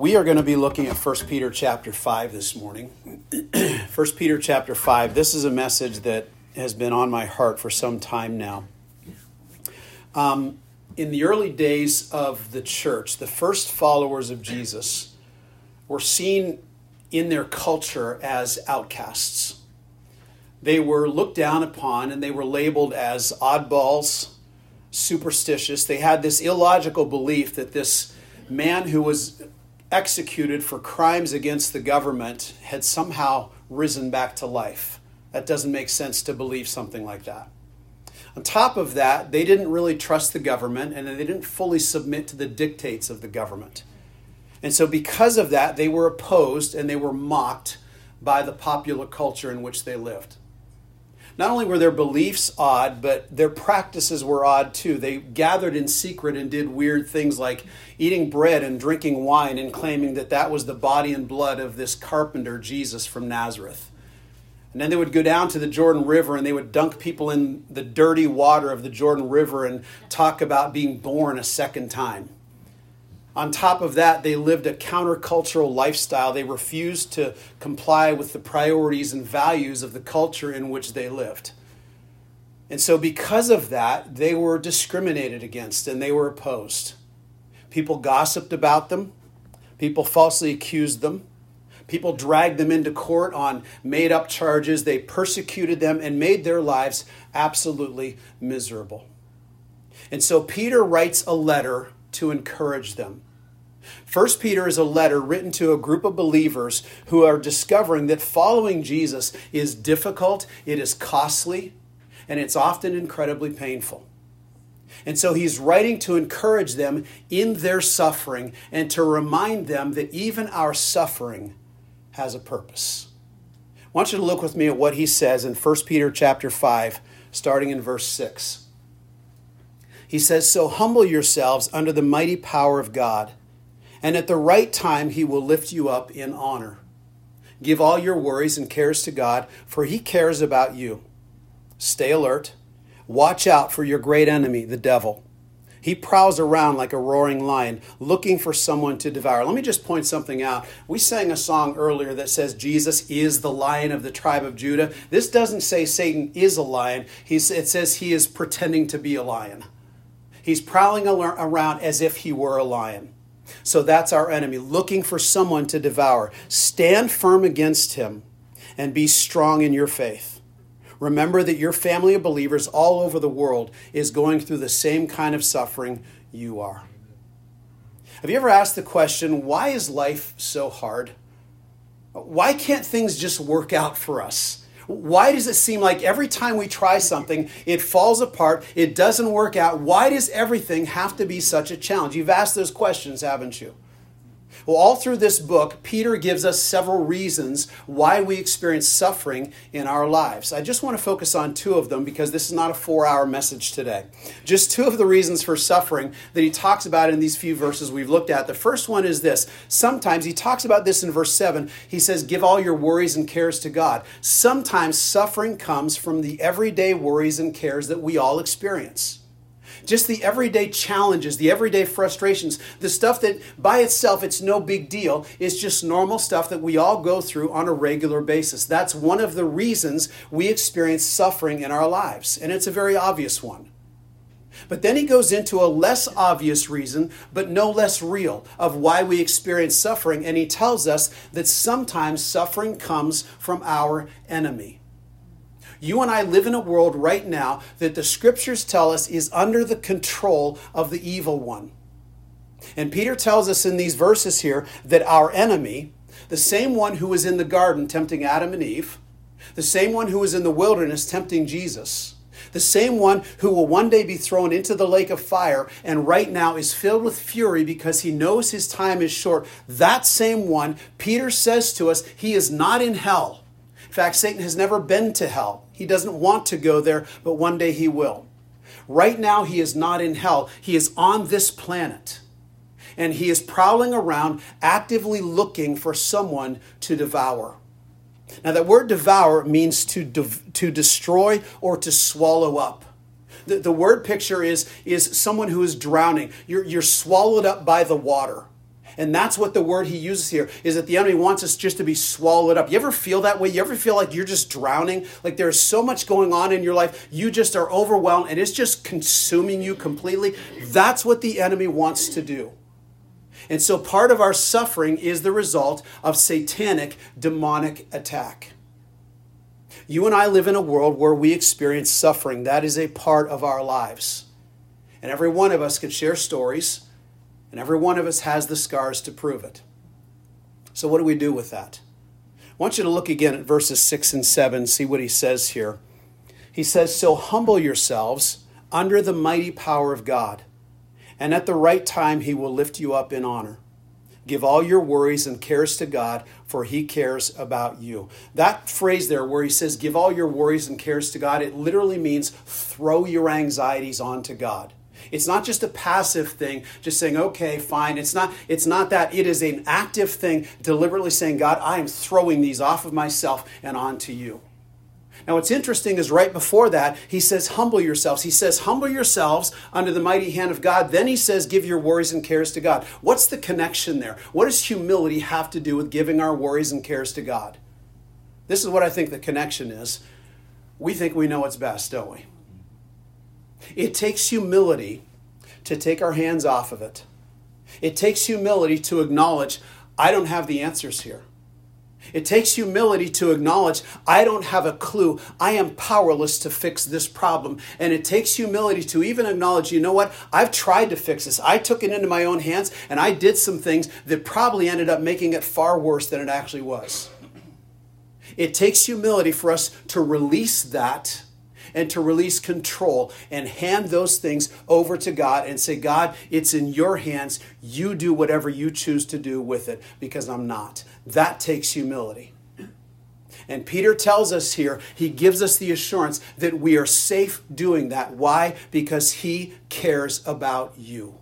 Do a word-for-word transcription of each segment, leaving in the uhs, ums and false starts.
We are going to be looking at First Peter chapter five this morning. First Peter chapter five, this is a message that has been on my heart for some time now. Um, in the early days of the church, the first followers of Jesus were seen in their culture as outcasts. They were looked down upon and they were labeled as oddballs, superstitious. They had this illogical belief that this man who was executed for crimes against the government had somehow risen back to life. That doesn't make sense to believe something like that. On top of that, they didn't really trust the government and they didn't fully submit to the dictates of the government. And so because of that, they were opposed and they were mocked by the popular culture in which they lived. Not only were their beliefs odd, but their practices were odd too. They gathered in secret and did weird things like eating bread and drinking wine and claiming that that was the body and blood of this carpenter, Jesus from Nazareth. And then they would go down to the Jordan River and they would dunk people in the dirty water of the Jordan River and talk about being born a second time. On top of that, they lived a countercultural lifestyle. They refused to comply with the priorities and values of the culture in which they lived. And so because of that, they were discriminated against and they were opposed. People gossiped about them. People falsely accused them. People dragged them into court on made-up charges. They persecuted them and made their lives absolutely miserable. And so Peter writes a letter to encourage them. First Peter is a letter written to a group of believers who are discovering that following Jesus is difficult, it is costly, and it's often incredibly painful. And so he's writing to encourage them in their suffering and to remind them that even our suffering has a purpose. I want you to look with me at what he says in First Peter chapter five, starting in verse six. He says, "So humble yourselves under the mighty power of God, and at the right time he will lift you up in honor. Give all your worries and cares to God, for he cares about you. Stay alert. Watch out for your great enemy, the devil. He prowls around like a roaring lion, looking for someone to devour." Let me just point something out. We sang a song earlier that says Jesus is the Lion of the tribe of Judah. This doesn't say Satan is a lion. He's, it says he is pretending to be a lion. He's prowling around as if he were a lion. So that's our enemy, looking for someone to devour. Stand firm against him and be strong in your faith. Remember that your family of believers all over the world is going through the same kind of suffering you are. Have you ever asked the question, why is life so hard? Why can't things just work out for us? Why does it seem like every time we try something, it falls apart, it doesn't work out? Why does everything have to be such a challenge? You've asked those questions, haven't you? Well, all through this book, Peter gives us several reasons why we experience suffering in our lives. I just want to focus on two of them because this is not a four-hour message today. Just two of the reasons for suffering that he talks about in these few verses we've looked at. The first one is this. Sometimes, he talks about this in verse seven, he says, give all your worries and cares to God. Sometimes suffering comes from the everyday worries and cares that we all experience. Just the everyday challenges, the everyday frustrations, the stuff that by itself, it's no big deal. It's just normal stuff that we all go through on a regular basis. That's one of the reasons we experience suffering in our lives. And it's a very obvious one. But then he goes into a less obvious reason, but no less real, of why we experience suffering. And he tells us that sometimes suffering comes from our enemy. You and I live in a world right now that the scriptures tell us is under the control of the evil one. And Peter tells us in these verses here that our enemy, the same one who was in the garden tempting Adam and Eve, the same one who was in the wilderness tempting Jesus, the same one who will one day be thrown into the lake of fire and right now is filled with fury because he knows his time is short, that same one, Peter says to us, he is not in hell. In fact, Satan has never been to hell. He doesn't want to go there, but one day he will. Right now, he is not in hell. He is on this planet. And he is prowling around, actively looking for someone to devour. Now, that word devour means to, de- to destroy or to swallow up. The, the word picture is, is someone who is drowning. You're, you're swallowed up by the water. And that's what the word he uses here is that the enemy wants us just to be swallowed up. You ever feel that way? You ever feel like you're just drowning? Like there's so much going on in your life. You just are overwhelmed and it's just consuming you completely. That's what the enemy wants to do. And so part of our suffering is the result of satanic, demonic attack. You and I live in a world where we experience suffering. That is a part of our lives. And every one of us can share stories. And every one of us has the scars to prove it. So what do we do with that? I want you to look again at verses six and seven, see what he says here. He says, so humble yourselves under the mighty power of God, and at the right time he will lift you up in honor. Give all your worries and cares to God, for he cares about you. That phrase there where he says, give all your worries and cares to God, it literally means throw your anxieties onto God. It's not just a passive thing, just saying, okay, fine. It's not, it's not that. It is an active thing, deliberately saying, God, I am throwing these off of myself and onto you. Now, what's interesting is right before that, he says, humble yourselves. He says, humble yourselves under the mighty hand of God. Then he says, give your worries and cares to God. What's the connection there? What does humility have to do with giving our worries and cares to God? This is what I think the connection is. We think we know what's best, don't we? It takes humility to take our hands off of it. It takes humility to acknowledge, I don't have the answers here. It takes humility to acknowledge, I don't have a clue. I am powerless to fix this problem. And it takes humility to even acknowledge, you know what? I've tried to fix this. I took it into my own hands and I did some things that probably ended up making it far worse than it actually was. It takes humility for us to release that and to release control and hand those things over to God and say, God, it's in your hands. You do whatever you choose to do with it because I'm not. That takes humility. And Peter tells us here, he gives us the assurance that we are safe doing that. Why? Because he cares about you.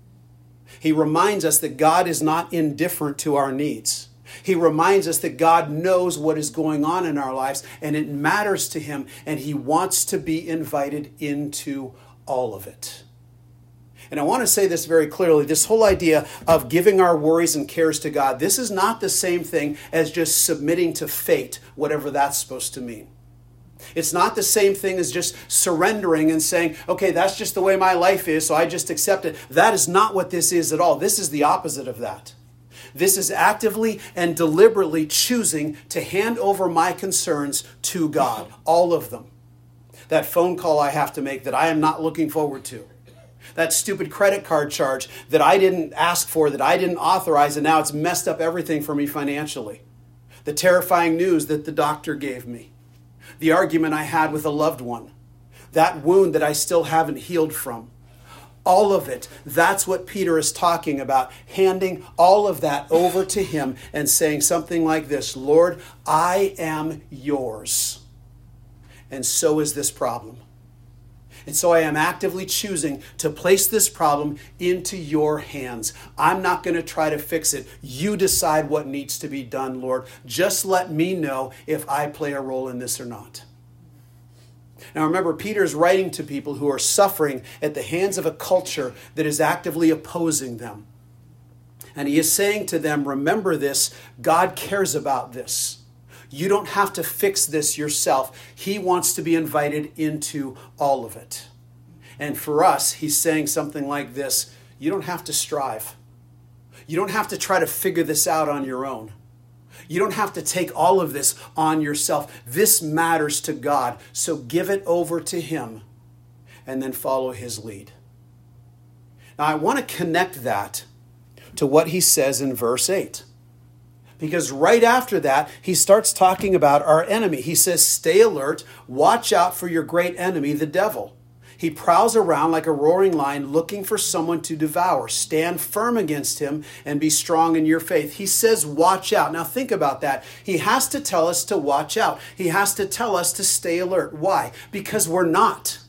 He reminds us that God is not indifferent to our needs. He reminds us that God knows what is going on in our lives and it matters to him and he wants to be invited into all of it. And I want to say this very clearly, this whole idea of giving our worries and cares to God, this is not the same thing as just submitting to fate, whatever that's supposed to mean. It's not the same thing as just surrendering and saying, okay, that's just the way my life is, so I just accept it. That is not what this is at all. This is the opposite of that. This is actively and deliberately choosing to hand over my concerns to God, all of them. That phone call I have to make that I am not looking forward to. That stupid credit card charge that I didn't ask for, that I didn't authorize, and now it's messed up everything for me financially. The terrifying news that the doctor gave me. The argument I had with a loved one. That wound that I still haven't healed from. All of it. That's what Peter is talking about. Handing all of that over to him and saying something like this, Lord, I am yours. And so is this problem. And so I am actively choosing to place this problem into your hands. I'm not going to try to fix it. You decide what needs to be done, Lord. Just let me know if I play a role in this or not. Now remember, Peter is writing to people who are suffering at the hands of a culture that is actively opposing them. And he is saying to them, remember this, God cares about this. You don't have to fix this yourself. He wants to be invited into all of it. And for us, he's saying something like this, you don't have to strive. You don't have to try to figure this out on your own. You don't have to take all of this on yourself. This matters to God. So give it over to him and then follow his lead. Now I want to connect that to what he says in verse eight. Because right after that, he starts talking about our enemy. He says, stay alert, watch out for your great enemy, the devil. He prowls around like a roaring lion looking for someone to devour. Stand firm against him and be strong in your faith. He says, watch out. Now think about that. He has to tell us to watch out. He has to tell us to stay alert. Why? Because we're not.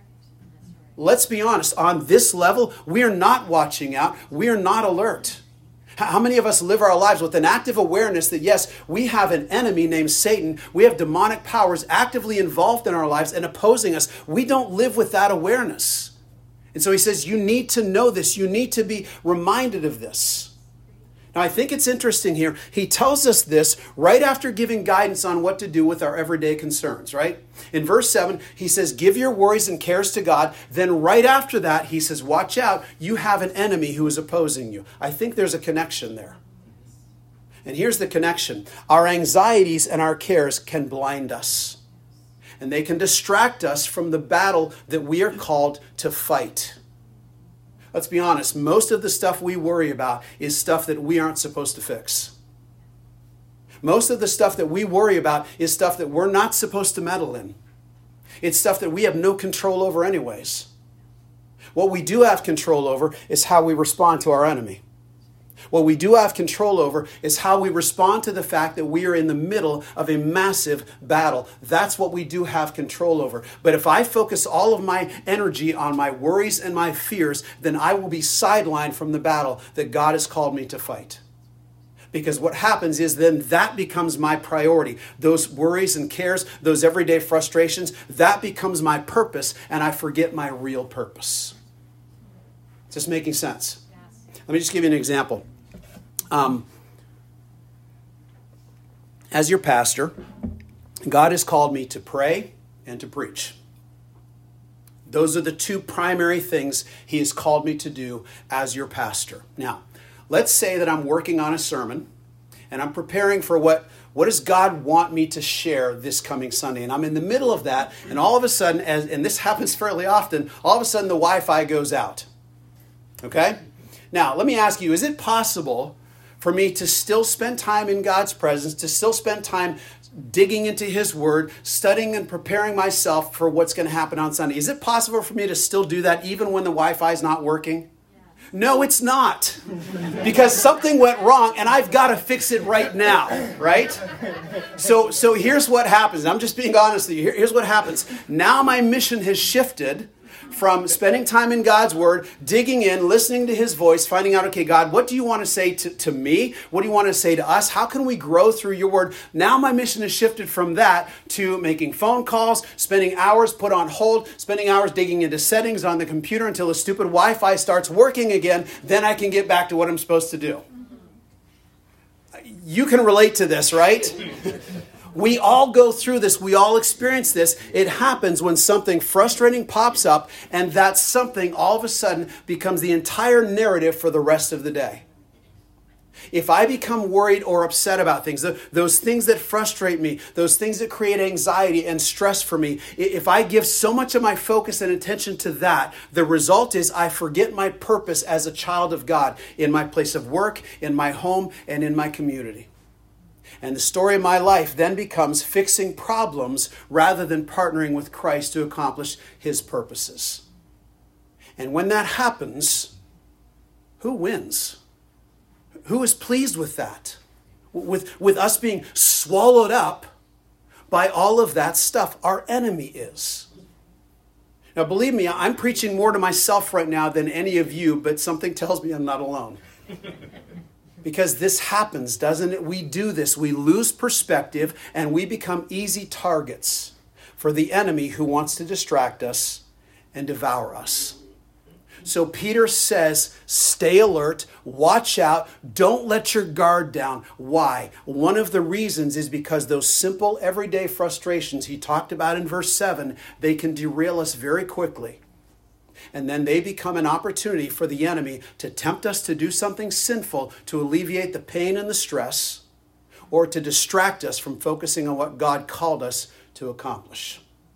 Let's be honest. On this level, we are not watching out. We are not alert. How many of us live our lives with an active awareness that, yes, we have an enemy named Satan. We have demonic powers actively involved in our lives and opposing us. We don't live with that awareness. And so he says, you need to know this. You need to be reminded of this. Now, I think it's interesting here. He tells us this right after giving guidance on what to do with our everyday concerns, right? In verse seven, he says, give your worries and cares to God. Then right after that, he says, watch out, you have an enemy who is opposing you. I think there's a connection there. And here's the connection. Our anxieties and our cares can blind us. And they can distract us from the battle that we are called to fight. Let's be honest, most of the stuff we worry about is stuff that we aren't supposed to fix. Most of the stuff that we worry about is stuff that we're not supposed to meddle in. It's stuff that we have no control over anyways. What we do have control over is how we respond to our enemy. What we do have control over is how we respond to the fact that we are in the middle of a massive battle. That's what we do have control over. But if I focus all of my energy on my worries and my fears, then I will be sidelined from the battle that God has called me to fight. Because what happens is then that becomes my priority. Those worries and cares, those everyday frustrations, that becomes my purpose, and I forget my real purpose. Is this making sense? Yes. Let me just give you an example. Um, as your pastor, God has called me to pray and to preach. Those are the two primary things he has called me to do as your pastor. Now, let's say that I'm working on a sermon and I'm preparing for what, what does God want me to share this coming Sunday? And I'm in the middle of that, and all of a sudden, as, and this happens fairly often, all of a sudden the Wi-Fi goes out. Okay? Now, let me ask you, is it possible for me to still spend time in God's presence, to still spend time digging into his word, studying and preparing myself for what's going to happen on Sunday? Is it possible for me to still do that even when the Wi-Fi is not working? Yeah. No, it's not. Because something went wrong and I've got to fix it right now, right? So, so here's what happens. I'm just being honest with you. Here, here's what happens. Now my mission has shifted from spending time in God's word, digging in, listening to his voice, finding out, okay, God, what do you want to say to, to me? What do you want to say to us? How can we grow through your word? Now my mission has shifted from that to making phone calls, spending hours put on hold, spending hours digging into settings on the computer until the stupid Wi-Fi starts working again. Then I can get back to what I'm supposed to do. You can relate to this, right? We all go through this. We all experience this. It happens when something frustrating pops up, and that something all of a sudden becomes the entire narrative for the rest of the day. If I become worried or upset about things, those things that frustrate me, those things that create anxiety and stress for me, if I give so much of my focus and attention to that, the result is I forget my purpose as a child of God in my place of work, in my home, and in my community. And the story of my life then becomes fixing problems rather than partnering with Christ to accomplish his purposes. And when that happens, who wins? Who is pleased with that? With, with us being swallowed up by all of that stuff. Our enemy is. Now, believe me, I'm preaching more to myself right now than any of you, but something tells me I'm not alone. Because this happens, doesn't it? We do this. We lose perspective and we become easy targets for the enemy who wants to distract us and devour us. So Peter says, stay alert, watch out, don't let your guard down. Why? One of the reasons is because those simple everyday frustrations he talked about in verse seven, they can derail us very quickly. And then they become an opportunity for the enemy to tempt us to do something sinful to alleviate the pain and the stress, or to distract us from focusing on what God called us to accomplish.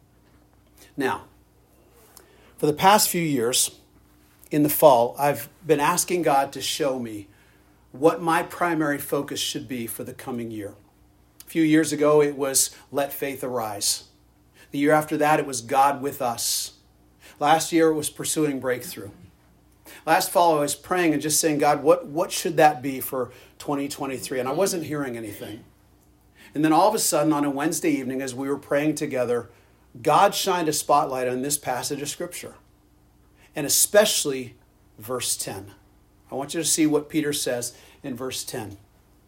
Now, for the past few years, in the fall, I've been asking God to show me what my primary focus should be for the coming year. A few years ago, it was let faith arise. The year after that, it was God with us. Last year, it was pursuing breakthrough. Last fall, I was praying and just saying, God, what, what should that be for twenty twenty-three? And I wasn't hearing anything. And then all of a sudden, on a Wednesday evening, as we were praying together, God shined a spotlight on this passage of Scripture. And especially verse ten. I want you to see what Peter says in verse ten.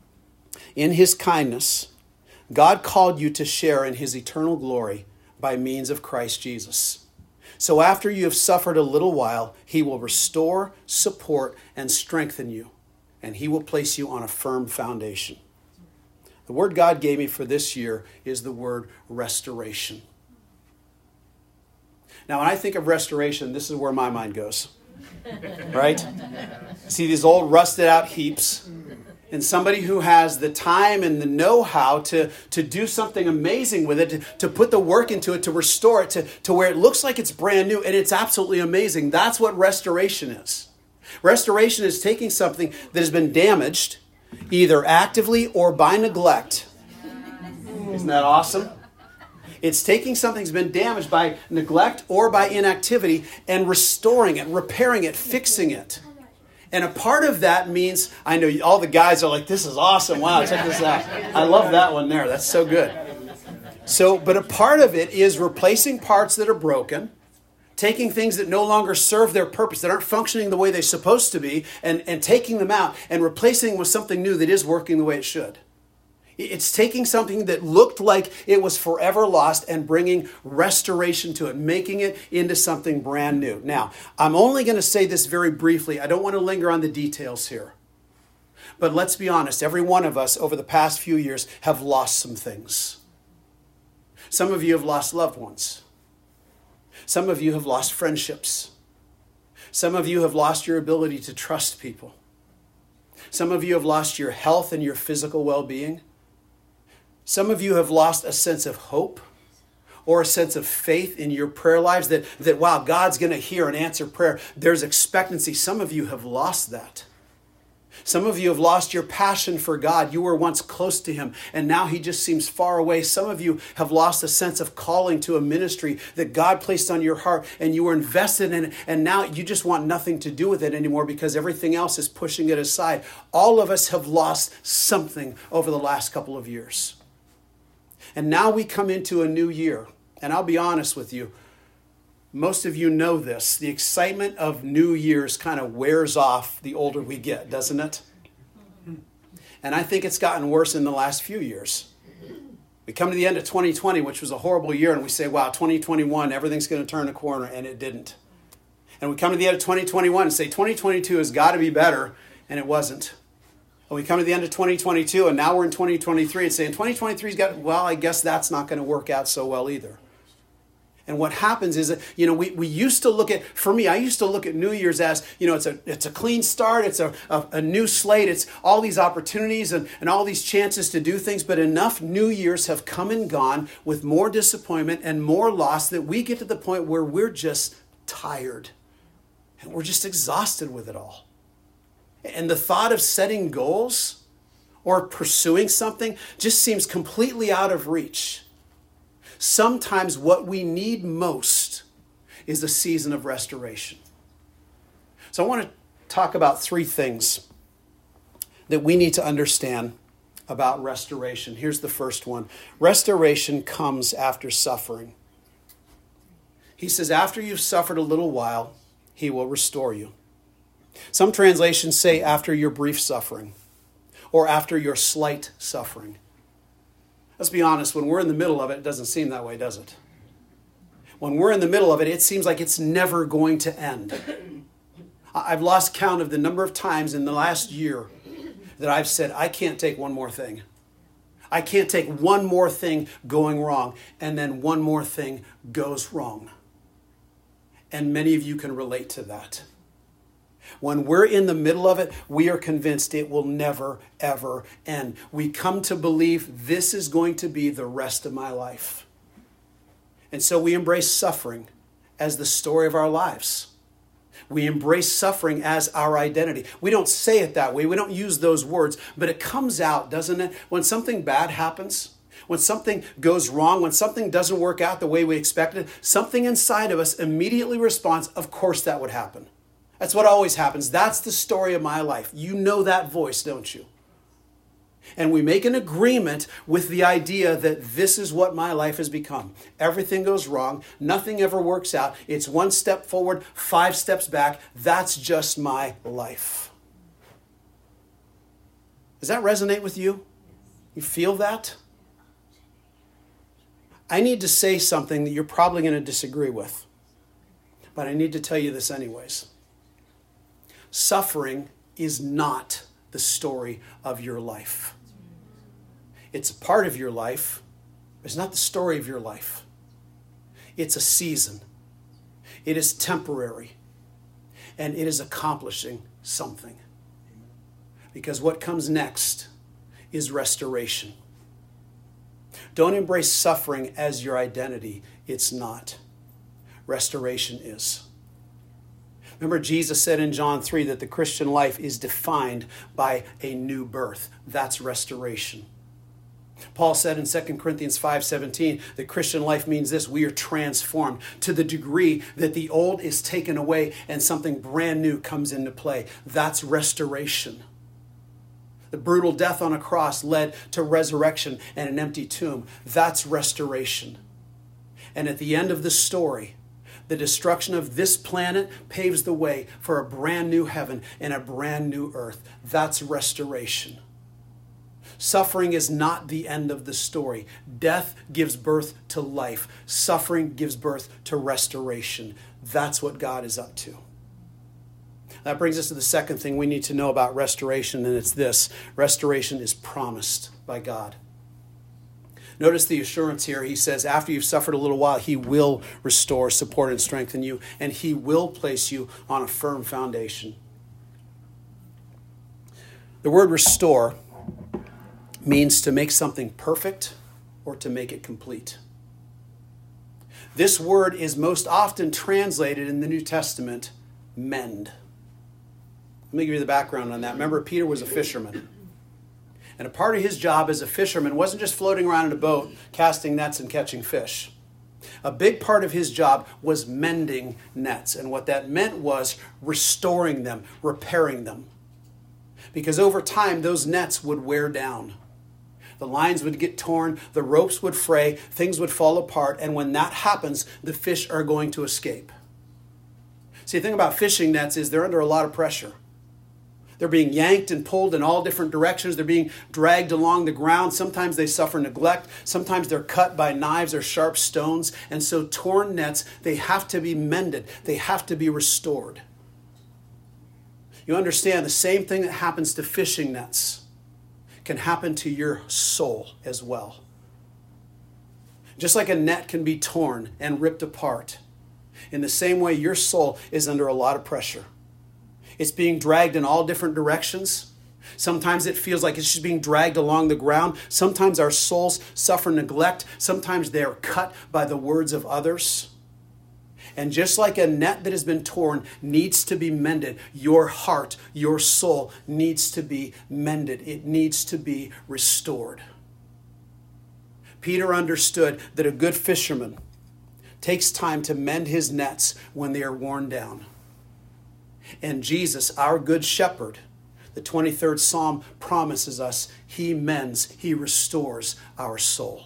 In his kindness, God called you to share in his eternal glory by means of Christ Jesus. So after you have suffered a little while, he will restore, support, and strengthen you, and he will place you on a firm foundation. The word God gave me for this year is the word restoration. Now, when I think of restoration, this is where my mind goes. Right? See these old rusted out heaps, and somebody who has the time and the know-how to, to do something amazing with it, to, to put the work into it, to restore it, to, to where it looks like it's brand new, and it's absolutely amazing. That's what restoration is. Restoration is taking something that has been damaged, either actively or by neglect. Isn't that awesome? It's taking something that's been damaged by neglect or by inactivity and restoring it, repairing it, fixing it. And a part of that means, I know all the guys are like, this is awesome. Wow, check this out. I love that one there. That's so good. So, but a part of it is replacing parts that are broken, taking things that no longer serve their purpose, that aren't functioning the way they're supposed to be, and, and taking them out and replacing them with something new that is working the way it should. It's taking something that looked like it was forever lost and bringing restoration to it, making it into something brand new. Now, I'm only going to say this very briefly. I don't want to linger on the details here. But let's be honest, every one of us over the past few years have lost some things. Some of you have lost loved ones. Some of you have lost friendships. Some of you have lost your ability to trust people. Some of you have lost your health and your physical well-being. Some of you have lost a sense of hope or a sense of faith in your prayer lives that, that wow, God's going to hear and answer prayer. There's expectancy. Some of you have lost that. Some of you have lost your passion for God. You were once close to him, and now he just seems far away. Some of you have lost a sense of calling to a ministry that God placed on your heart, and you were invested in it, and now you just want nothing to do with it anymore because everything else is pushing it aside. All of us have lost something over the last couple of years. And now we come into a new year. And I'll be honest with you, most of you know this. The excitement of New Year's kind of wears off the older we get, doesn't it? And I think it's gotten worse in the last few years. We come to the end of twenty twenty, which was a horrible year, and we say, wow, twenty twenty-one, everything's going to turn a corner, and it didn't. And we come to the end of twenty twenty-one and say, twenty twenty-two has got to be better, and it wasn't. And we come to the end of twenty twenty-two, and now we're in twenty twenty-three, and saying twenty twenty-three's got, well, I guess that's not going to work out so well either. And what happens is that, you know, we, we used to look at, for me, I used to look at New Year's as, you know, it's a it's a clean start, it's a, a, a new slate, it's all these opportunities and, and all these chances to do things, but enough New Years have come and gone with more disappointment and more loss that we get to the point where we're just tired and we're just exhausted with it all. And the thought of setting goals or pursuing something just seems completely out of reach. Sometimes what we need most is a season of restoration. So I want to talk about three things that we need to understand about restoration. Here's the first one. Restoration comes after suffering. He says, after you've suffered a little while, he will restore you. Some translations say after your brief suffering or after your slight suffering. Let's be honest, when we're in the middle of it, it doesn't seem that way, does it? When we're in the middle of it, it seems like it's never going to end. I've lost count of the number of times in the last year that I've said, I can't take one more thing. I can't take one more thing going wrong, and then one more thing goes wrong. And many of you can relate to that. When we're in the middle of it, we are convinced it will never, ever end. We come to believe this is going to be the rest of my life. And so we embrace suffering as the story of our lives. We embrace suffering as our identity. We don't say it that way. We don't use those words, but it comes out, doesn't it? When something bad happens, when something goes wrong, when something doesn't work out the way we expected, something inside of us immediately responds, of course that would happen. That's what always happens. That's the story of my life. You know that voice, don't you? And we make an agreement with the idea that this is what my life has become. Everything goes wrong. Nothing ever works out. It's one step forward, five steps back. That's just my life. Does that resonate with you? You feel that? I need to say something that you're probably going to disagree with. But I need to tell you this anyways. Suffering is not the story of your life. It's a part of your life. It's not the story of your life. It's a season. It is temporary. And it is accomplishing something. Because what comes next is restoration. Don't embrace suffering as your identity. It's not. Restoration is. Remember, Jesus said in John three that the Christian life is defined by a new birth. That's restoration. Paul said in Second Corinthians five seventeen, the Christian life means this: we are transformed to the degree that the old is taken away and something brand new comes into play. That's restoration. The brutal death on a cross led to resurrection and an empty tomb. That's restoration. And at the end of the story, the destruction of this planet paves the way for a brand new heaven and a brand new earth. That's restoration. Suffering is not the end of the story. Death gives birth to life. Suffering gives birth to restoration. That's what God is up to. That brings us to the second thing we need to know about restoration, and it's this: restoration is promised by God. Notice the assurance here. He says, after you've suffered a little while, he will restore, support, and strengthen you, and he will place you on a firm foundation. The word restore means to make something perfect or to make it complete. This word is most often translated in the New Testament, mend. Let me give you the background on that. Remember, Peter was a fisherman. And a part of his job as a fisherman wasn't just floating around in a boat, casting nets and catching fish. A big part of his job was mending nets. And what that meant was restoring them, repairing them. Because over time, those nets would wear down. The lines would get torn, the ropes would fray, things would fall apart. And when that happens, the fish are going to escape. See, the thing about fishing nets is they're under a lot of pressure. They're being yanked and pulled in all different directions. They're being dragged along the ground. Sometimes they suffer neglect. Sometimes they're cut by knives or sharp stones. And so torn nets, they have to be mended. They have to be restored. You understand, the same thing that happens to fishing nets can happen to your soul as well. Just like a net can be torn and ripped apart, in the same way your soul is under a lot of pressure. It's being dragged in all different directions. Sometimes it feels like it's just being dragged along the ground. Sometimes our souls suffer neglect. Sometimes they are cut by the words of others. And just like a net that has been torn needs to be mended, your heart, your soul needs to be mended. It needs to be restored. Peter understood that a good fisherman takes time to mend his nets when they are worn down. And Jesus, our good shepherd, the twenty-third Psalm promises us, he mends, he restores our soul.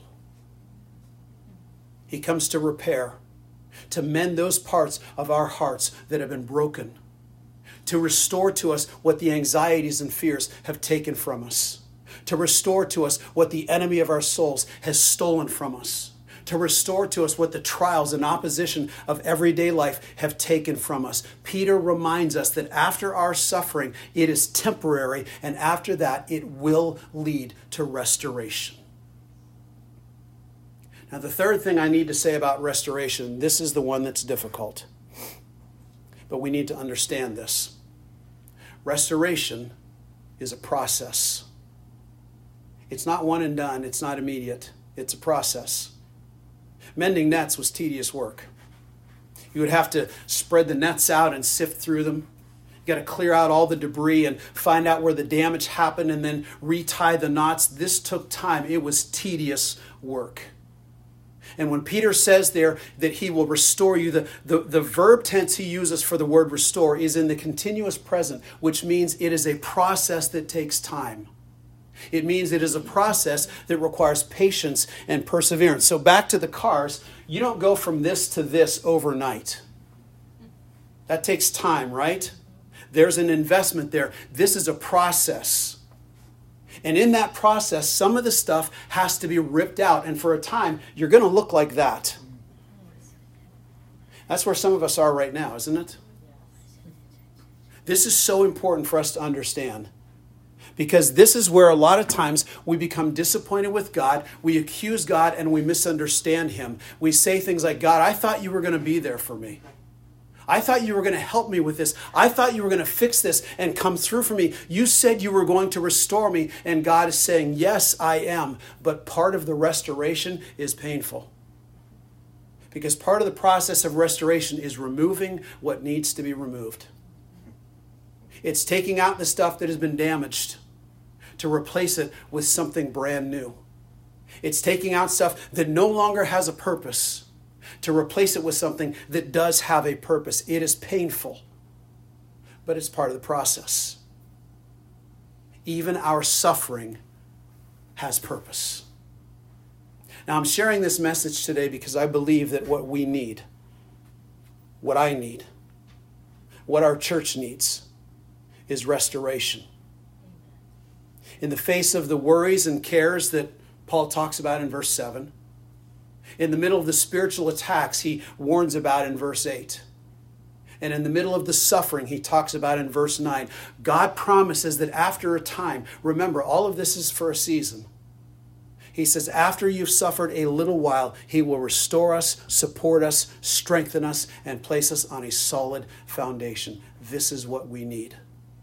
He comes to repair, to mend those parts of our hearts that have been broken, to restore to us what the anxieties and fears have taken from us, to restore to us what the enemy of our souls has stolen from us, to restore to us what the trials and opposition of everyday life have taken from us. Peter reminds us that after our suffering, it is temporary, and after that, it will lead to restoration. Now, the third thing I need to say about restoration, this is the one that's difficult, but we need to understand this. Restoration is a process. It's not one and done. It's not immediate. It's a process. Mending nets was tedious work. You would have to spread the nets out and sift through them. You got to clear out all the debris and find out where the damage happened and then retie the knots. This took time. It was tedious work. And when Peter says there that he will restore you, the, the, the verb tense he uses for the word restore is in the continuous present, which means it is a process that takes time. It means it is a process that requires patience and perseverance. So back to the cars, you don't go from this to this overnight. That takes time, right? There's an investment there. This is a process. And in that process, some of the stuff has to be ripped out. And for a time, you're going to look like that. That's where some of us are right now, isn't it? This is so important for us to understand. Because this is where a lot of times we become disappointed with God, we accuse God, and we misunderstand him. We say things like, God, I thought you were going to be there for me. I thought you were going to help me with this. I thought you were going to fix this and come through for me. You said you were going to restore me, and God is saying, yes, I am. But part of the restoration is painful. Because part of the process of restoration is removing what needs to be removed. It's taking out the stuff that has been damaged to replace it with something brand new. It's taking out stuff that no longer has a purpose to replace it with something that does have a purpose. It is painful, but it's part of the process. Even our suffering has purpose. Now, I'm sharing this message today because I believe that what we need, what I need, what our church needs, is restoration. In the face of the worries and cares that Paul talks about in verse seven, in the middle of the spiritual attacks he warns about in verse eight, and in the middle of the suffering he talks about in verse nine, God promises that after a time, remember, all of this is for a season. He says, after you've suffered a little while, he will restore us, support us, strengthen us, and place us on a solid foundation. This is what we need.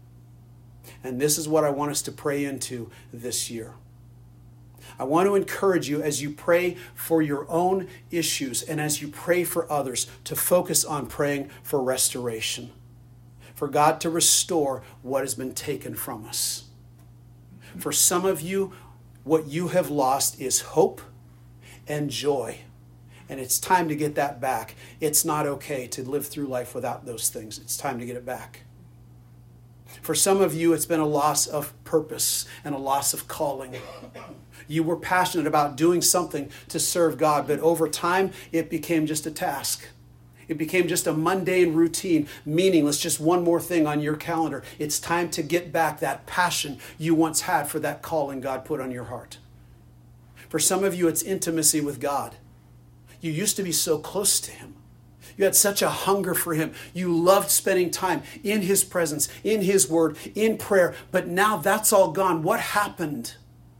And this is what I want us to pray into this year. I want to encourage you as you pray for your own issues and as you pray for others to focus on praying for restoration, for God to restore what has been taken from us. For some of you, what you have lost is hope and joy, and it's time to get that back. It's not okay to live through life without those things. It's time to get it back. For some of you, it's been a loss of purpose and a loss of calling. You were passionate about doing something to serve God, but over time, it became just a task. It became just a mundane routine, meaningless, just one more thing on your calendar. It's time to get back that passion you once had for that calling God put on your heart. For some of you, it's intimacy with God. You used to be so close to him. You had such a hunger for him. You loved spending time in his presence, in his word, in prayer. But now that's all gone. What happened?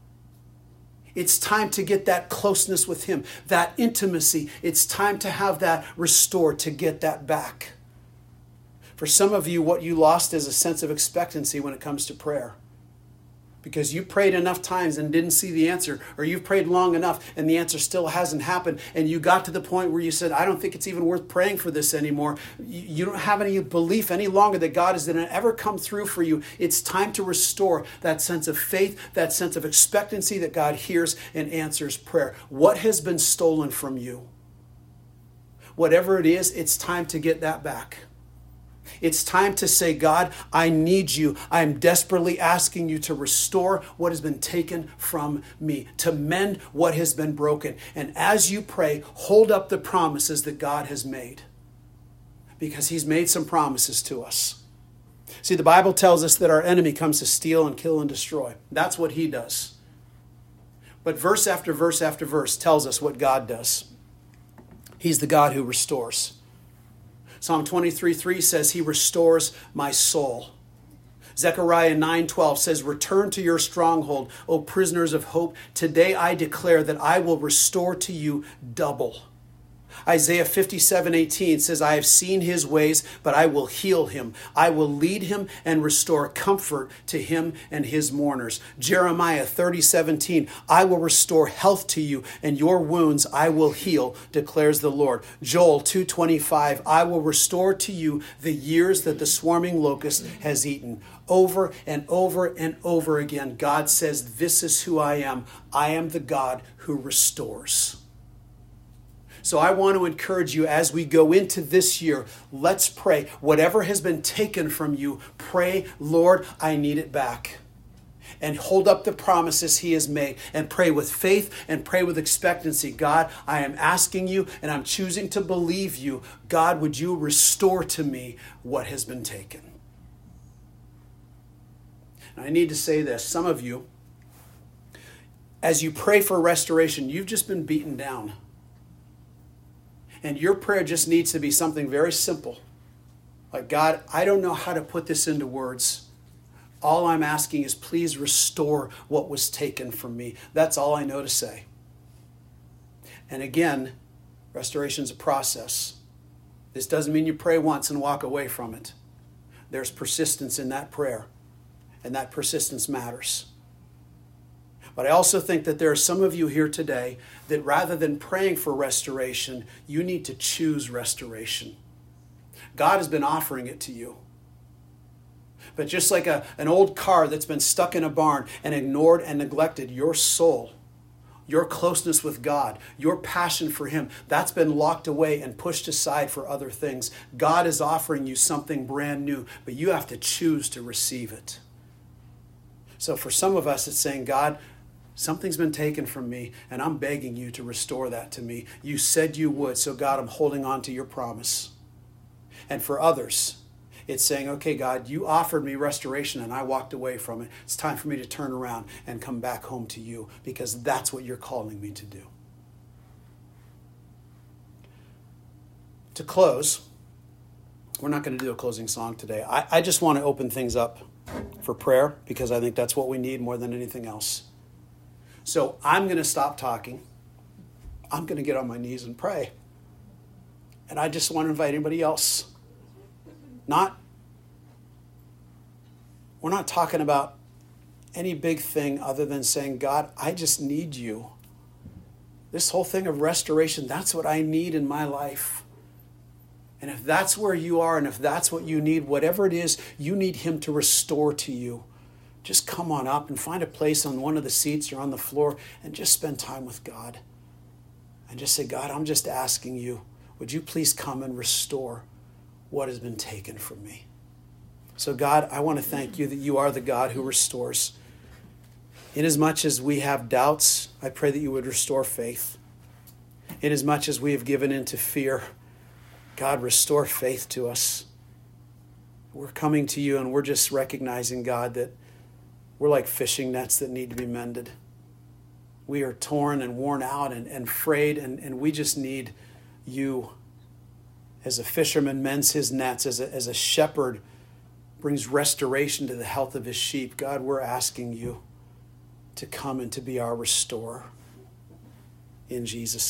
It's time to get that closeness with him, that intimacy. It's time to have that restored, to get that back. For some of you, what you lost is a sense of expectancy when it comes to prayer. Because you prayed enough times and didn't see the answer, or you've prayed long enough and the answer still hasn't happened, and you got to the point where you said, I don't think it's even worth praying for this anymore. You don't have any belief any longer that God is going to ever come through for you. It's time to restore that sense of faith, that sense of expectancy that God hears and answers prayer. What has been stolen from you? Whatever it is, it's time to get that back. It's time to say, God, I need you. I am desperately asking you to restore what has been taken from me, to mend what has been broken. And as you pray, hold up the promises that God has made, because he's made some promises to us. See, the Bible tells us that our enemy comes to steal and kill and destroy. That's what he does. But verse after verse after verse tells us what God does. He's the God who restores. Psalm twenty-three three says, he restores my soul. Zechariah nine twelve says, return to your stronghold, O prisoners of hope. Today I declare that I will restore to you double. Isaiah fifty-seven eighteen says, I have seen his ways, but I will heal him. I will lead him and restore comfort to him and his mourners. Jeremiah thirty seventeen, I will restore health to you, and your wounds I will heal, declares the Lord. Joel two twenty-five, I will restore to you the years that the swarming locust has eaten. Over and over and over again, God says, this is who I am. I am the God who restores. So I want to encourage you as we go into this year, let's pray. Whatever has been taken from you, pray, Lord, I need it back. And hold up the promises he has made, and pray with faith and pray with expectancy. God, I am asking you and I'm choosing to believe you. God, would you restore to me what has been taken? And I need to say this. Some of you, as you pray for restoration, you've just been beaten down. And your prayer just needs to be something very simple. Like, God, I don't know how to put this into words, All I'm asking is please restore what was taken from me. That's all I know to say. And again, restoration is a process. This doesn't mean you pray once and walk away from it. There's persistence in that prayer, and that persistence matters. But I also think that there are some of you here today that rather than praying for restoration, you need to choose restoration. God has been offering it to you. But just like a, an old car that's been stuck in a barn and ignored and neglected, your soul, your closeness with God, your passion for Him, that's been locked away and pushed aside for other things. God is offering you something brand new, but you have to choose to receive it. So for some of us, it's saying, God, something's been taken from me, and I'm begging you to restore that to me. You said you would, so God, I'm holding on to your promise. And for others, it's saying, okay, God, you offered me restoration and I walked away from it. It's time for me to turn around and come back home to you because that's what you're calling me to do. To close, we're not going to do a closing song today. I, I just want to open things up for prayer because I think that's what we need more than anything else. So I'm going to stop talking. I'm going to get on my knees and pray. And I just want to invite anybody else. Not, we're not talking about any big thing other than saying, God, I just need you. This whole thing of restoration, that's what I need in my life. And if that's where you are and if that's what you need, whatever it is, you need Him to restore to you. Just come on up and find a place on one of the seats or on the floor and just spend time with God. And just say, God, I'm just asking you, would you please come and restore what has been taken from me? So God, I want to thank you that you are the God who restores. Inasmuch as we have doubts, I pray that you would restore faith. Inasmuch as we have given into fear, God, restore faith to us. We're coming to you and we're just recognizing, God, that we're like fishing nets that need to be mended. We are torn and worn out and, and frayed, and, and we just need you. As a fisherman mends his nets, as a, as a shepherd brings restoration to the health of his sheep, God, we're asking you to come and to be our restorer. In Jesus' name.